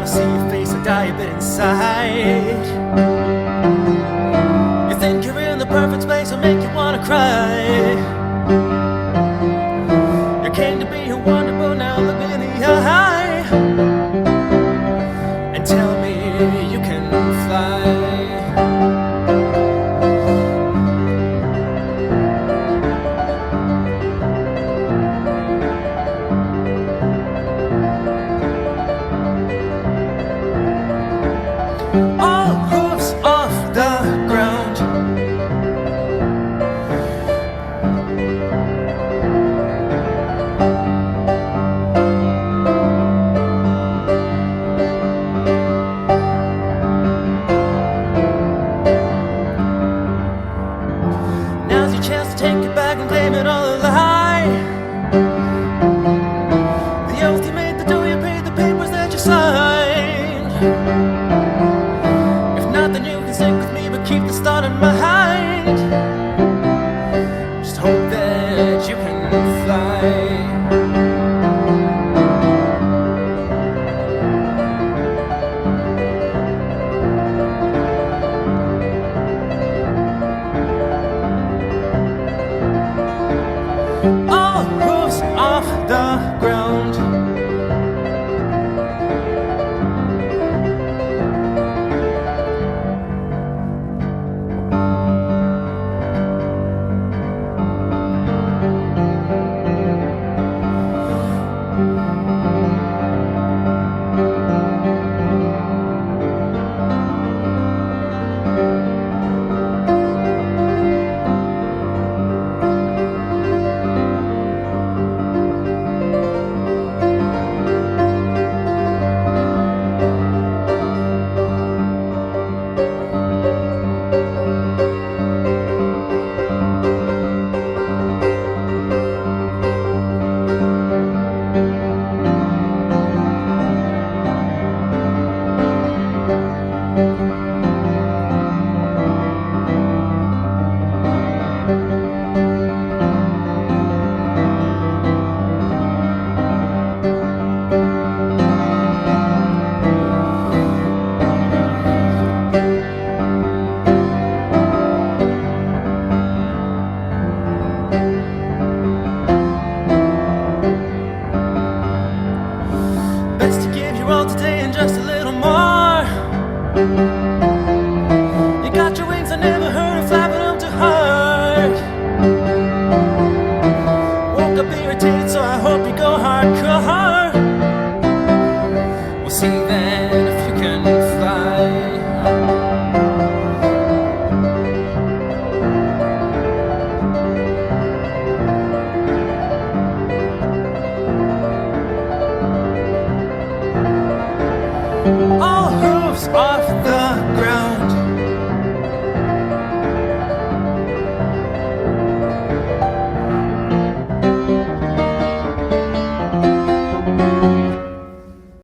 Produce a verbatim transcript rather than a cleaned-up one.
I see your face, I die a bit inside. You think you're in the perfect space, I make you wanna cry. You came to be a wonder, but now look me in the eye and tell me you can fly. All hoofs off the ground. Now's your chance to take it back and claim it all a lie. The oath you made, the dough you paid, the papers that you signed. Then you can stick with me, but keep the start in mind. Just hope that you can fly. All roofs off the ground. Best to give your all today and just a little more.